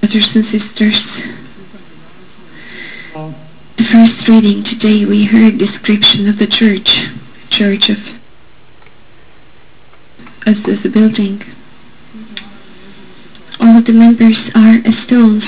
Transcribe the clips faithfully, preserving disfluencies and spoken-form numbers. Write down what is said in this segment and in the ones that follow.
Brothers and sisters, the first reading today we heard description of the church, church of us as a building. All of the members are as stones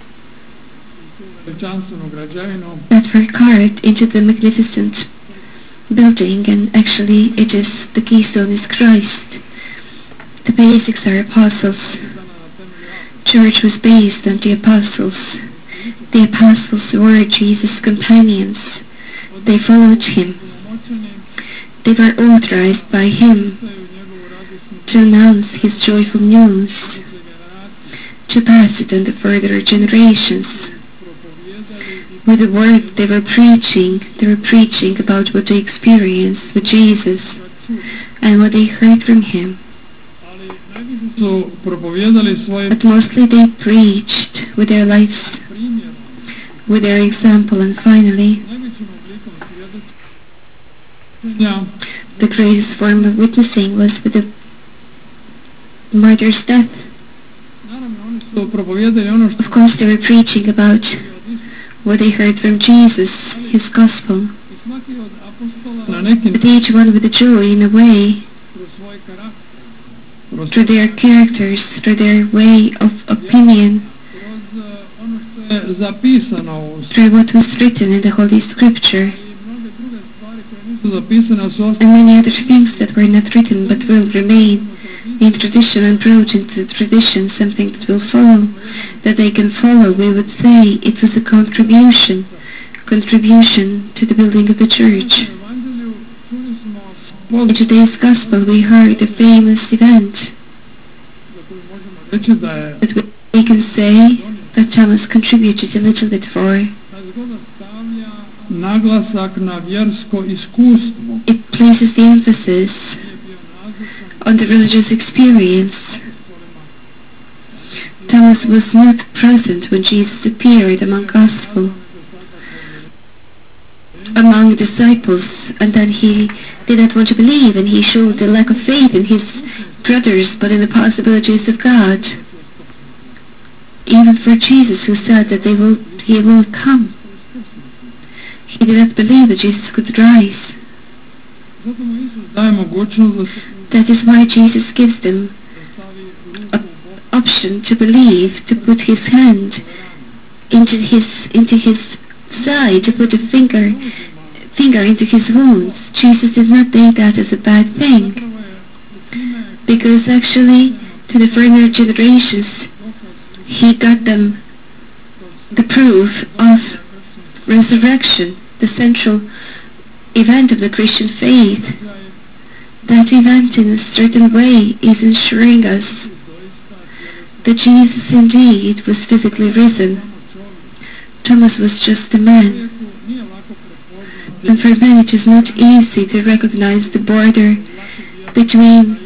that were carved into the magnificent building, and actually it is, the keystone is Christ. The basics are apostles. Church was based on the apostles. The apostles were Jesus' companions. They followed him. They were authorized by him to announce his joyful news, to pass it on to further generations. With the word they were preaching, they were preaching about what they experienced with Jesus and what they heard from him. But mostly they preached with their lives, with their example, and finally the greatest form of witnessing was with the martyr's death. Of course they were preaching about what they heard from Jesus, his gospel, but each one with a joy in a way, through their characters, through their way of opinion, through what was written in the Holy Scripture, and many other things that were not written but will remain in tradition and brought into tradition, something that will follow, that they can follow. We would say it was a contribution, contribution to the building of the church. In today's Gospel we heard a famous event that we can say that Thomas contributed a little bit for. It places the emphasis on the religious experience. Thomas was not present when Jesus appeared among gospel, among disciples, and then he did not want to believe, and he showed a lack of faith in his brothers, but in the possibilities of God. Even for Jesus, who said that they will, he will come, he did not believe that Jesus could rise. That is why Jesus gives them an option to believe, to put his hand into his into his side, to put a finger finger into his wounds. Jesus did not take that as a bad thing, because actually to the further generations he got them the proof of resurrection, the central event of the Christian faith. That event in a certain way is ensuring us that Jesus indeed was physically risen. Thomas was just a man, and for men it is not easy to recognize the border between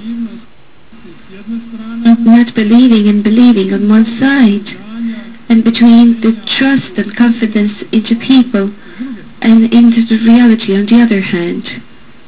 not believing and believing on one side, and between the trust and confidence into people and into the reality on the other hand.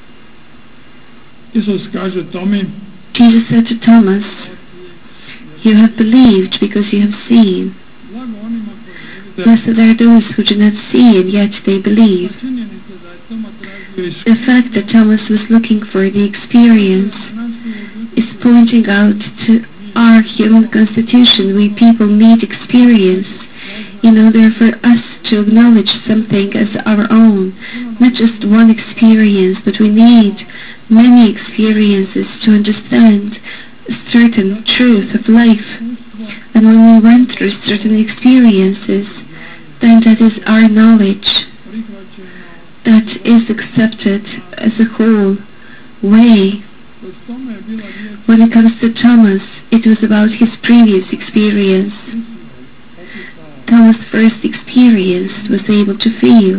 Jesus said to Thomas, "You have believed because you have seen. Blessed are those who do not see and yet they believe." The fact that Thomas was looking for the experience is pointing out to our human constitution. We people need experience in order for us to acknowledge something as our own, not just one experience, but we need many experiences to understand a certain truth of life. And when we went through certain experiences, then that is our knowledge that is accepted as a whole way. When it comes to Thomas, it was about his previous experience. Thomas' first experience was able to feel,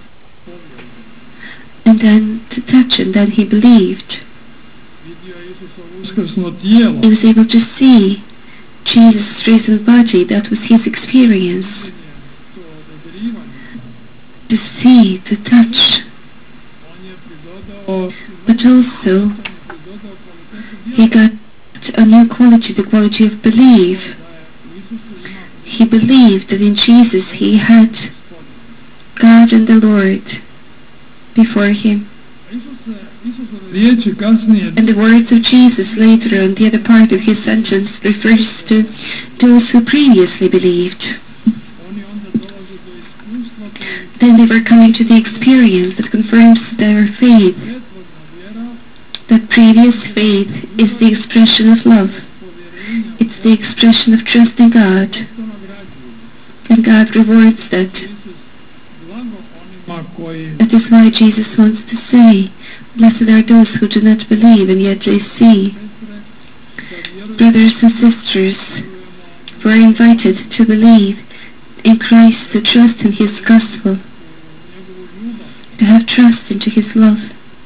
and then to touch, and then he believed. He was able to see Jesus' risen body. That was his experience. To see, to touch. But also, he got a new quality, the quality of belief. He believed that in Jesus he had God and the Lord before him. And the words of Jesus later on the other part of his sentence refers to those who previously believed. Then they were coming to the experience that confirms their faith. That previous faith is the expression of love. It's the expression of trust in God. And God rewards that. That is why Jesus wants to say, blessed are those who do not believe and yet they see. Brothers and sisters, we're invited to believe in Christ, to trust in His gospel, to have trust into His love,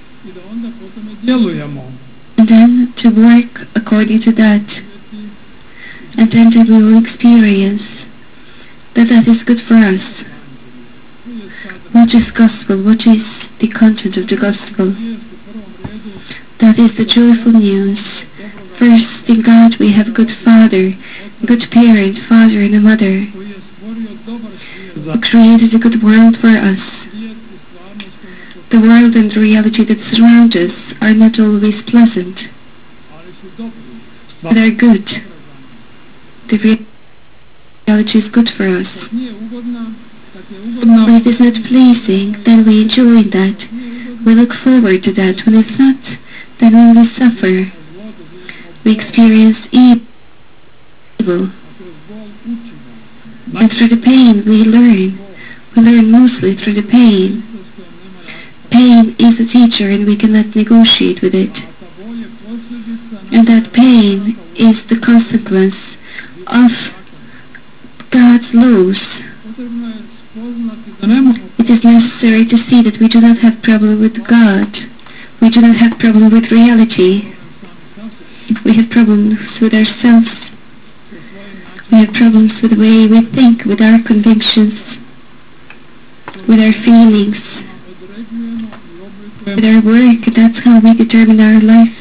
and then to work according to that, and then we will experience that that is good for us. What is gospel? What is the content of the gospel? That is the joyful news. First, in God we have good Father, good parent, father and a mother, who created a good world for us. The world and the reality that surround us are not always pleasant, but are good. The reality is good for us. When it is not pleasing, then we enjoy that. We look forward to that. When it's not, then we will suffer. We experience evil. And through the pain we learn. We learn mostly through the pain. Pain is a teacher and we cannot negotiate with it. And that pain is the consequence of God's laws. It is necessary to see that we do not have problem with God. We do not have problem with reality. We have problems with ourselves. We have problems with the way we think, with our convictions, with our feelings, with our work. That's how we determine our life.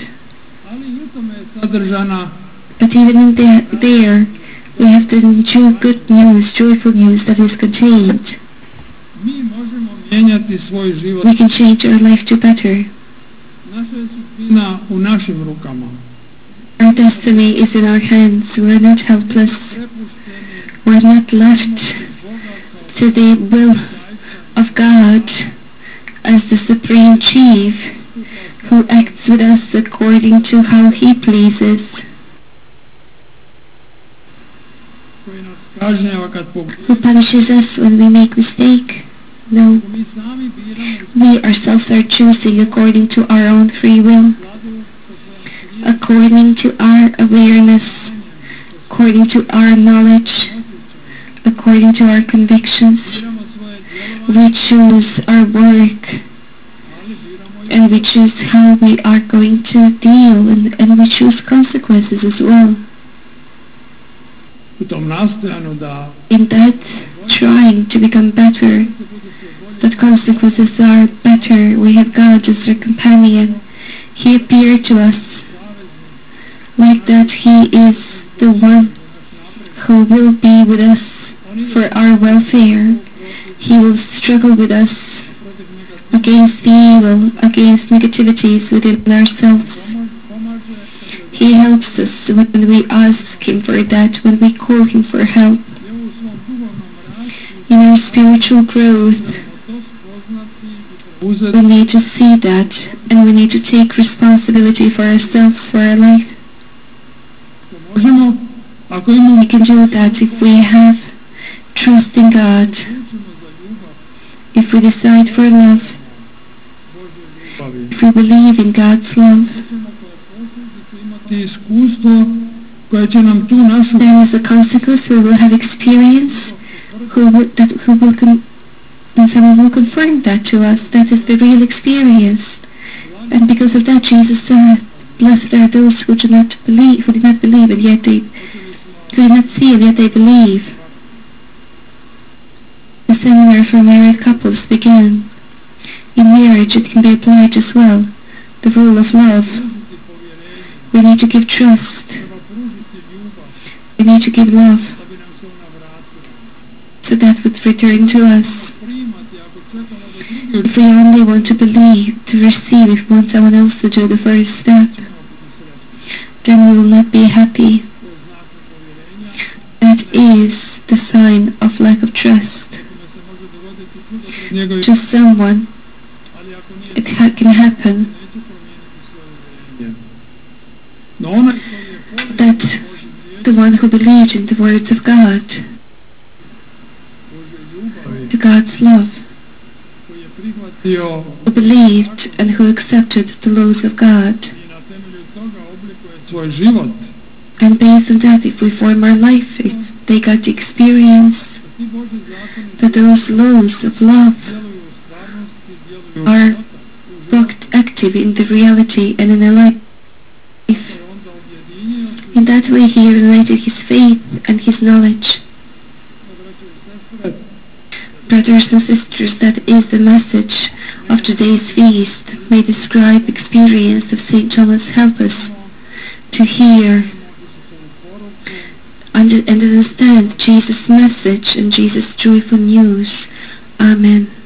But even in there, there we have to enjoy good news, joyful news that is contained. We can change our life to better. Our destiny is in our hands. We are not helpless. We are not left to the will of God as the supreme chief who acts with us according to how He pleases, who punishes us when we make mistake. No, we ourselves are choosing according to our own free will, according to our awareness, according to our knowledge, according to our convictions. We choose our work, and we choose how we are going to deal, and, and we choose consequences as well. In that trying to become better, that consequences are better, we have God as our companion. He appeared to us like that He is the one who will be with us for our welfare. He will struggle with us against the evil, against negativities within ourselves. He helps us when we ask Him for that, when we call Him for help. In our spiritual growth, we need to see that, and we need to take responsibility for ourselves, for our life. We can do that if we have trust in God, if we decide for love, if we believe in God's love. Then as a consequence we will have experience who will, that, who will con and someone will confirm that to us. That is the real experience. And because of that Jesus said, blessed are those who do not believe, who do not believe and yet they who do not see and yet they believe. The seminar for married couples began. In marriage it can be applied as well. The rule of love. We need to give trust. We need to give love. so that would return to us. If we only want to believe, to receive, if we want someone else to do the first step, then we will not be happy. That is the sign of lack of trust. To someone, it ha can happen that the one who believed in the words of God, to God's love, who believed and who accepted the laws of God, and based on that, if we form our life, if they got to experience that those laws of love are active in the reality and in their life. In that way he united his faith and his knowledge. Brothers and sisters, that is the message of today's feast. May the scribe experience of Saint Thomas help us to hear and understand Jesus' message and Jesus' joyful news. Amen.